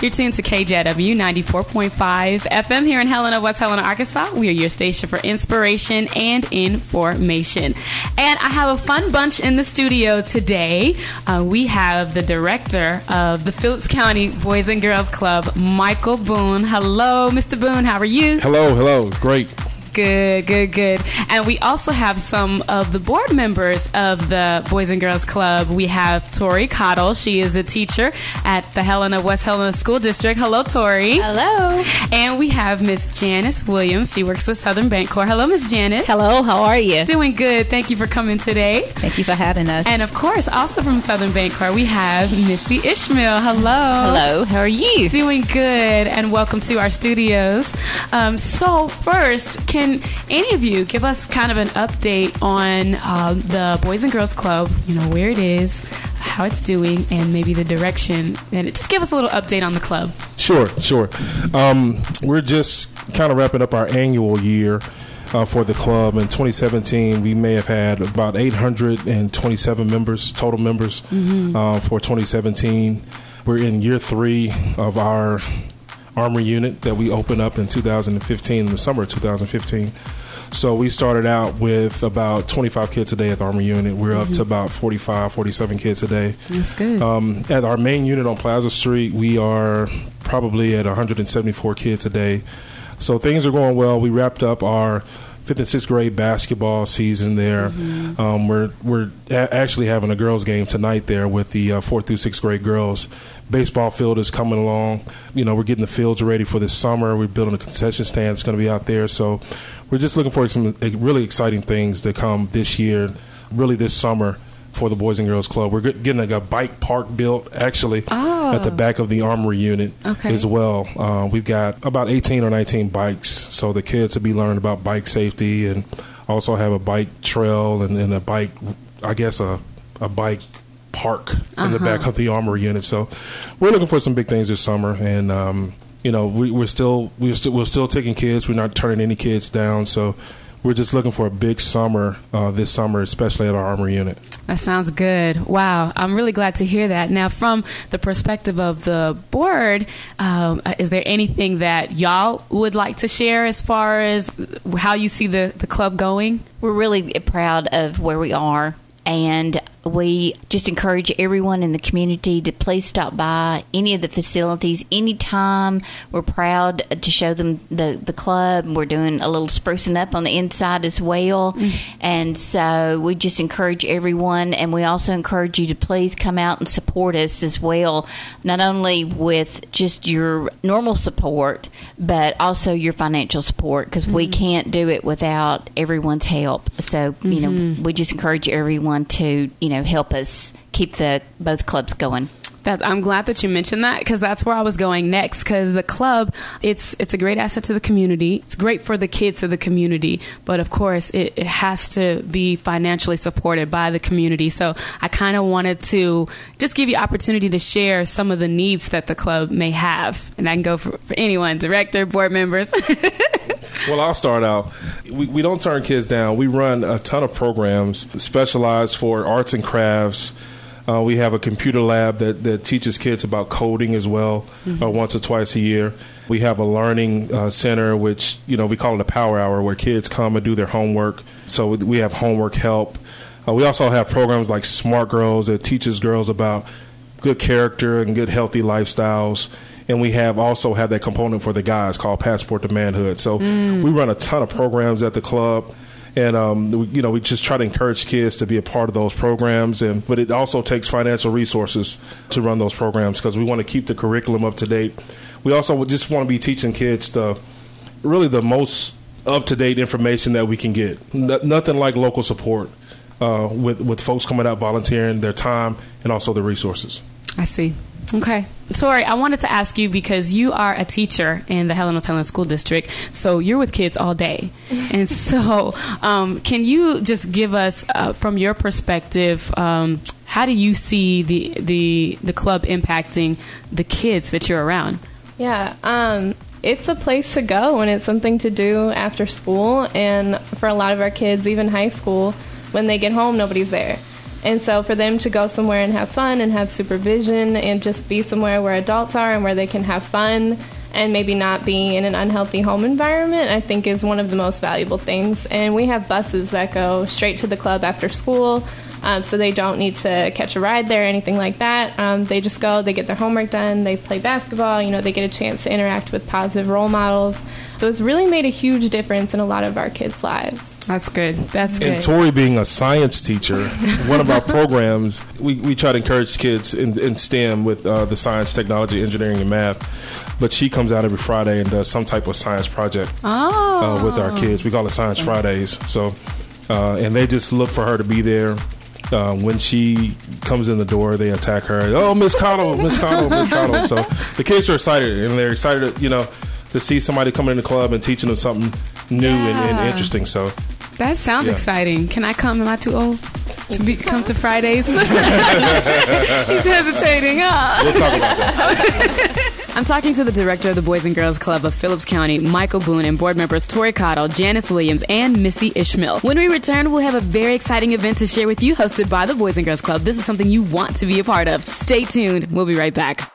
You're tuned to KJW 94.5 FM here in Helena, West Helena, Arkansas. We are your station for inspiration and information. And I have a fun bunch in the studio today. We have the director of the Phillips County Boys and Girls Club, Michael Boone. Hello, Mr. Boone. How are you? Hello. Great. Good. And we also have some of the board members of the Boys and Girls Club. We have Tori Cottle. She is a teacher at the West Helena School District. Hello, Tori. Hello. And we have Miss Janice Williams. She works with Southern Bancorp. Hello, Miss Janice. Hello, how are you? Doing good. Thank you for coming today. Thank you for having us. And of course, also from Southern Bancorp, we have Missy Ishmael. Hello. Hello, how are you? Doing good, and welcome to our studios. So first, can any of you give us kind of an update on the Boys and Girls Club, where it is, how it's doing, and maybe the direction, and just give us a little update on the club. Sure. We're just kind of wrapping up our annual year for the club. In 2017, we may have had about 827 total members for 2017. We're in year 3 of our Armory unit that we opened up in 2015, in the summer of 2015. So we started out with about 25 kids a day at the Armory unit. We're up to about 45, 47 kids a day. That's good. At our main unit on Plaza Street, we are probably at 174 kids a day. So things are going well. We wrapped up our 5th and 6th grade basketball season there. We're actually having a girls game tonight there with the 4th through 6th grade girls. Baseball field is coming along. We're getting the fields ready for this summer. We're building a concession stand that's going to be out there. So we're just looking for some really exciting things to come this year, really this summer, for the Boys and Girls Club. We're getting a bike park built, actually, at the back of the Armory unit as well. We've got about 18 or 19 bikes, so the kids will be learning about bike safety, and also have a bike trail and a bike, I guess, a bike park in the back of the Armory unit. So we're looking for some big things this summer, and we're still taking kids. We're not turning any kids down. So we're just looking for a big summer this summer, especially at our Armory unit. That sounds good. Wow. I'm really glad to hear that. Now, from the perspective of the board, is there anything that y'all would like to share as far as how you see the club going? We're really proud of where we are, and we just encourage everyone in the community to please stop by any of the facilities anytime. We're proud to show them the club. We're doing a little sprucing up on the inside as well. And so we just encourage everyone, and we also encourage you to please come out and support us as well, not only with just your normal support, but also your financial support, because we can't do it without everyone's help. So, we just encourage everyone to, help us keep both clubs going. I'm glad that you mentioned that, because that's where I was going next, because the club, it's a great asset to the community. It's great for the kids of the community, but of course it has to be financially supported by the community. So I kind of wanted to just give you opportunity to share some of the needs that the club may have, and I can go for anyone, director, board members. Well, I'll start out. We don't turn kids down. We run a ton of programs specialized for arts and crafts. We have a computer lab that teaches kids about coding as well, once or twice a year. We have a learning center, which, we call it a power hour, where kids come and do their homework. So we have homework help. We also have programs like Smart Girls that teaches girls about good character and good healthy lifestyles. And we also have that component for the guys called Passport to Manhood. So we run a ton of programs at the club. And, we just try to encourage kids to be a part of those programs. But it also takes financial resources to run those programs, because we want to keep the curriculum up to date. We also just want to be teaching kids the most up-to-date information that we can get. Nothing like local support with folks coming out volunteering their time and also the resources. I see. Okay. Tori, I wanted to ask you, because you are a teacher in the Helena School District, so you're with kids all day. And so can you just give us, from your perspective, how do you see the club impacting the kids that you're around? Yeah, it's a place to go, and it's something to do after school. And for a lot of our kids, even high school, when they get home, nobody's there. And so for them to go somewhere and have fun and have supervision and just be somewhere where adults are and where they can have fun and maybe not be in an unhealthy home environment, I think is one of the most valuable things. And we have buses that go straight to the club after school, so they don't need to catch a ride there or anything like that. They just go, they get their homework done, they play basketball, they get a chance to interact with positive role models. So it's really made a huge difference in a lot of our kids' lives. That's good. That's good. And Tori being a science teacher, one of our programs, we try to encourage kids in STEM with the science, technology, engineering, and math. But she comes out every Friday and does some type of science project with our kids. We call it Science Fridays. So, and they just look for her to be there. When she comes in the door, they attack her. Oh, Miss Cottle, Miss Cottle, Miss Cottle. So the kids are excited, and they're excited, to see somebody coming in the club and teaching them something new and interesting. So that sounds exciting. Can I come? Am I too old to come to Fridays? He's hesitating. We'll talk about that. I'm talking to the director of the Boys and Girls Club of Phillips County, Michael Boone, and board members Tori Cottle, Janice Williams, and Missy Ishmael. When we return, we'll have a very exciting event to share with you, hosted by the Boys and Girls Club. This is something you want to be a part of. Stay tuned. We'll be right back.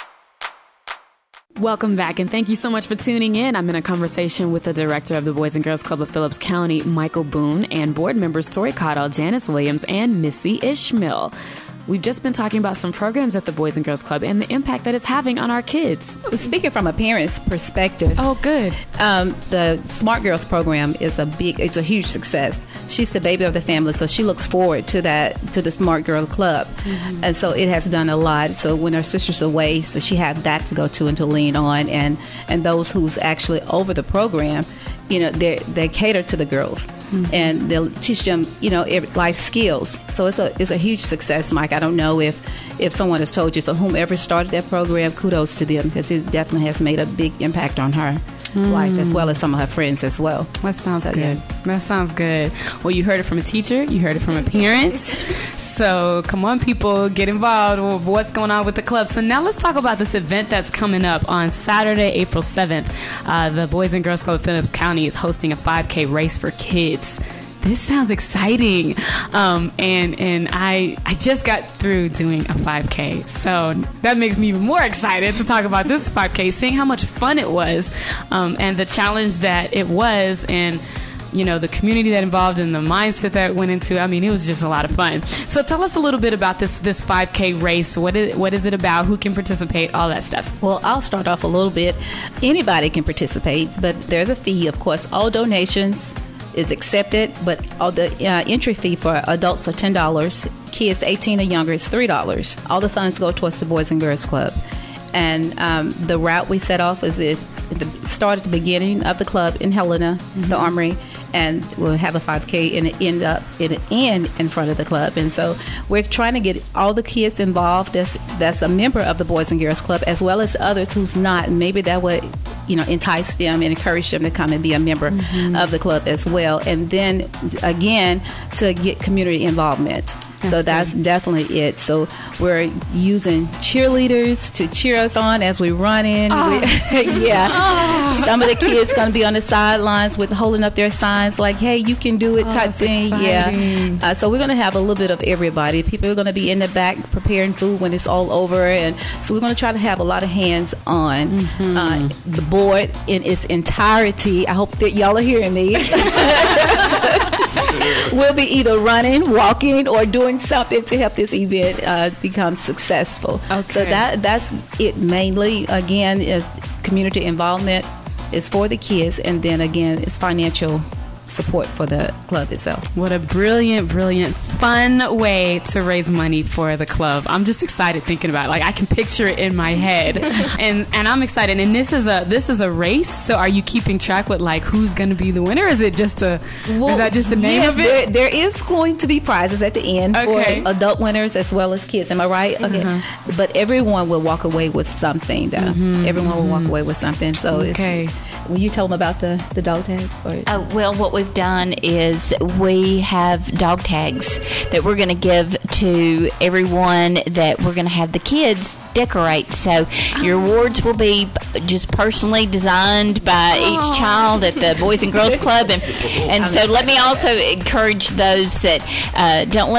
Welcome back, and thank you so much for tuning in. I'm in a conversation with the director of the Boys and Girls Club of Phillips County, Michael Boone, and board members Tori Cottle, Janice Williams, and Missy Ishmael. We've just been talking about some programs at the Boys and Girls Club and the impact that it's having on our kids. Speaking from a parent's perspective, oh, good. The Smart Girls program is it's a huge success. She's the baby of the family, so she looks forward to the Smart Girl Club, and so it has done a lot. So when her sister's away, so she has that to go to and to lean on, and those who's actually over the program, they cater to the girls. And they'll teach them, life skills. So it's a huge success, Mike. I don't know if someone has told you. So whomever started that program, kudos to them, because it definitely has made a big impact on her life, as well as some of her friends as well. That sounds good. Yeah. That sounds good. Well, you heard it from a teacher. You heard it from a parent. So come on, people, get involved with what's going on with the club. So now let's talk about this event that's coming up on Saturday, April 7th. The Boys and Girls Club of Phillips County is hosting a 5K race for kids. This sounds exciting. And I just got through doing a 5K. So that makes me even more excited to talk about this 5K, seeing how much fun it was, and the challenge that it was, and the community that involved and the mindset that went into it. I mean, it was just a lot of fun. So tell us a little bit about this 5K race. What is it about? Who can participate? All that stuff. Well, I'll start off a little bit. Anybody can participate, but there's a fee. Of course, all donations is accepted, but all the entry fee for adults are $10. Kids 18 or younger is $3. All the funds go towards the Boys and Girls Club. And the route we set off is start at the beginning of the club in Helena, the Armory, and we'll have a 5K and end in front of the club. And so we're trying to get all the kids involved that's a member of the Boys and Girls Club, as well as others who's not. And maybe that would entice them and encourage them to come and be a member of the club as well. And then again, to get community involvement. That's definitely it. So we're using cheerleaders to cheer us on as we run in. Some of the kids going to be on the sidelines with holding up their signs like, hey, you can do it type thing. Exciting. So we're going to have a little bit of everybody. People are going to be in the back preparing food when it's all over. And so we're going to try to have a lot of hands on the board in its entirety. I hope that y'all are hearing me. We'll be either running, walking, or doing something to help this event become successful. Okay. So that's it mainly. Again, is community involvement is for the kids, and then again, it's financial support for the club itself. What a brilliant, fun way to raise money for the club. I'm just excited thinking about it. Like, I can picture it in my head, and I'm excited. And this is a race. So are you keeping track with like who's going to be the winner? Is it just is that just the name of it? There is going to be prizes at the end for adult winners as well as kids. Am I right? Okay. But everyone will walk away with something. Though. Everyone will walk away with something. So will you tell them about the dog tag? Well, what we've done is we have dog tags that we're going to give to everyone that we're going to have the kids decorate. So your awards will be just personally designed by each child at the Boys and Girls Club. And so let me also encourage those that don't let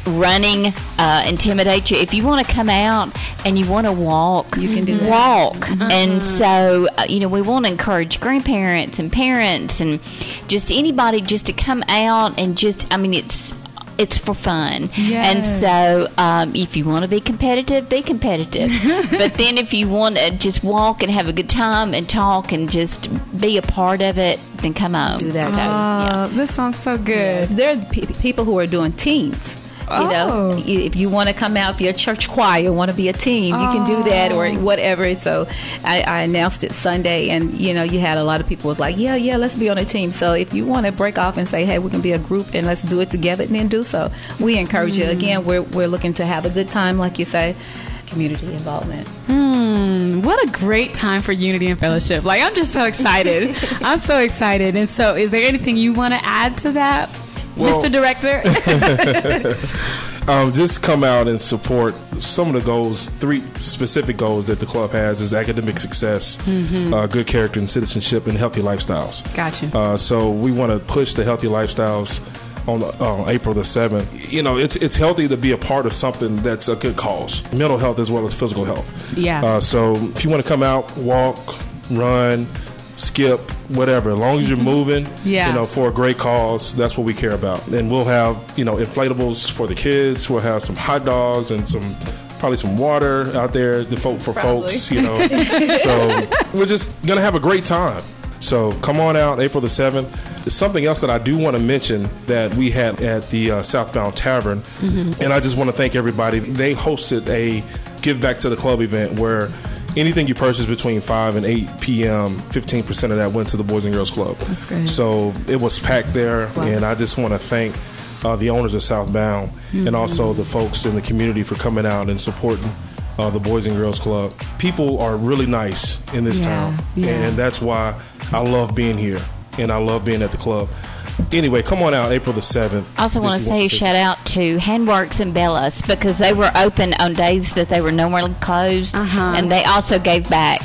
running intimidate you. If you want to come out and you want to walk, You can do that. walk. And so, we want to encourage grandparents and parents and just anybody just to come out and just, it's for fun. Yes. And so if you want to be competitive, be competitive. But then if you want to just walk and have a good time and talk and just be a part of it, then come on. Do that. So, yeah. This sounds so good. There are people who are doing teams. If you want to come out, if you're a church choir, want to be a team, you can do that or whatever. So I announced it Sunday, and you had a lot of people was like, yeah, let's be on a team. So if you want to break off and say, hey, we can be a group and let's do it together, and then do so. We encourage you. Again, we're looking to have a good time, like you say, community involvement. What a great time for unity and fellowship. Like, I'm just so excited. I'm so excited. And so is there anything you want to add to that, Mr. Director? Just come out and support some of the goals. 3 specific goals that the club has is academic success, good character and citizenship, and healthy lifestyles. Gotcha. So we want to push the healthy lifestyles on April the 7th. It's healthy to be a part of something that's a good cause, mental health as well as physical health. Yeah. So if you want to come out, walk, run, skip, whatever, as long as you're moving, for a great cause, that's what we care about. And we'll have, inflatables for the kids. We'll have some hot dogs and probably some water out there for folks, So we're just going to have a great time. So come on out, April the 7th. There's something else that I do want to mention that we had at the Southbound Tavern, and I just want to thank everybody. They hosted a Give Back to the Club event where anything you purchase between 5 and 8 p.m., 15% of that went to the Boys and Girls Club. That's great. So it was packed there, and I just want to thank the owners of Southbound and also the folks in the community for coming out and supporting the Boys and Girls Club. People are really nice in this town, and that's why I love being here, and I love being at the club. Anyway, come on out April the 7th. I also want to say a shout out to Handworks and Bellas because they were open on days that they were normally closed, and they also gave back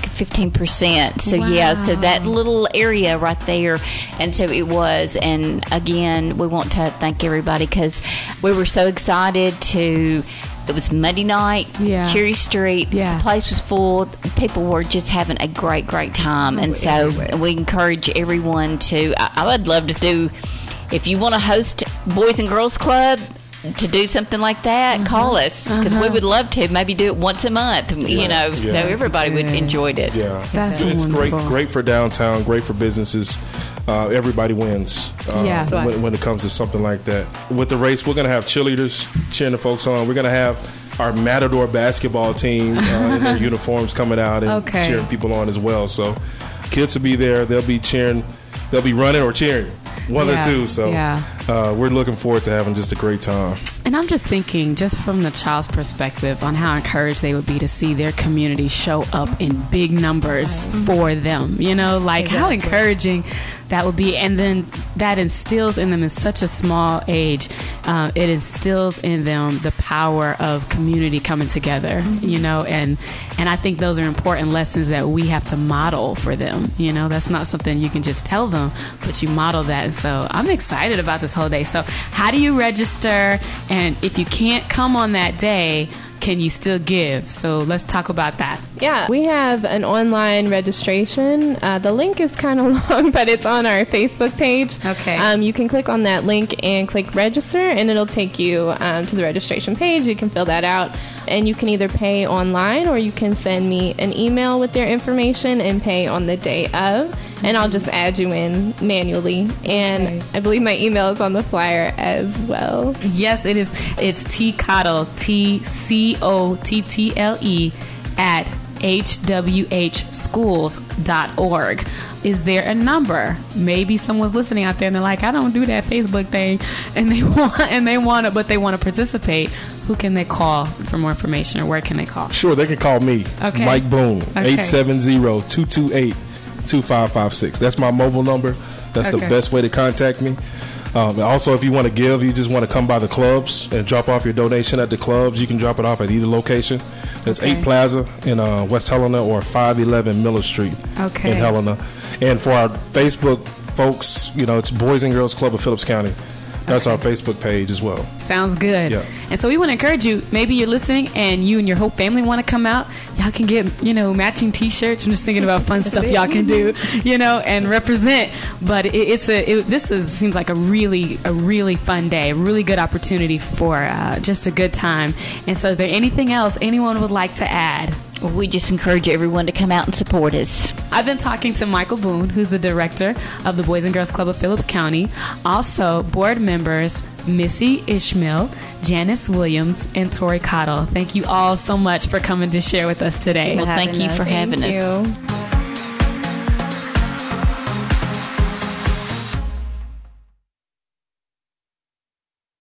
15%. So so that little area right there, and so it was. And again, we want to thank everybody because we were so excited to. It was Monday night, Cherry Street. The place was full. People were just having a great time. And so we encourage everyone to, I would love to do, if you want to host Boys and Girls Club, to do something like that, call us because we would love to maybe do it once a month, so everybody would enjoy it. Yeah, it's great for downtown, great for businesses. Everybody wins when it comes to something like that. With the race, we're going to have cheerleaders cheering the folks on. We're going to have our Matador basketball team in their uniforms coming out and cheering people on as well. So kids will be there. They'll be cheering. They'll be running or cheering. One or two. So we're looking forward to having just a great time. And I'm just thinking, just from the child's perspective, on how encouraged they would be to see their community show up in big numbers for them. How encouraging that would be. And then that instills in them in such a small age, it instills in them the power of community coming together, and I think those are important lessons that we have to model for them. That's not something you can just tell them, but you model that. And so I'm excited about this whole day. So how do you register? And if you can't come on that day, can you still give? So let's talk about that. Yeah, we have an online registration. The link is kind of long, but it's on our Facebook page. Okay. You can click on that link and click register, and it'll take you to the registration page. You can fill that out, and you can either pay online or you can send me an email with their information and pay on the day of, and I'll just add you in manually. And I believe my email is on the flyer as well. Yes, it is. It's tcottle, TCOTTLE at hwhschools.org. Is there a number? Maybe someone's listening out there and they're like, I don't do that Facebook thing, and they want it, but they want to participate. Who can they call for more information, or where can they call? Sure, they can call me, Mike Boone, 870-228-2556. That's my mobile number. That's the best way to contact me. Also, if you want to give, you just want to come by the clubs and drop off your donation at the clubs, you can drop it off at either location. It's 8 Plaza in West Helena or 511 Miller Street in Helena. And for our Facebook folks, it's Boys and Girls Club of Phillips County. That's our Facebook page as well. Sounds good. Yeah. And so we want to encourage you. Maybe you're listening and you and your whole family want to come out. Y'all can get, matching T-shirts. I'm just thinking about fun stuff y'all can do, and represent. But seems like a really fun day, a really good opportunity for just a good time. And so is there anything else anyone would like to add? Well, we just encourage everyone to come out and support us. I've been talking to Michael Boone, who's the director of the Boys and Girls Club of Phillips County. Also, board members Missy Ishmael, Janice Williams, and Tori Cottle. Thank you all so much for coming to share with us today. Well, thank you for having us.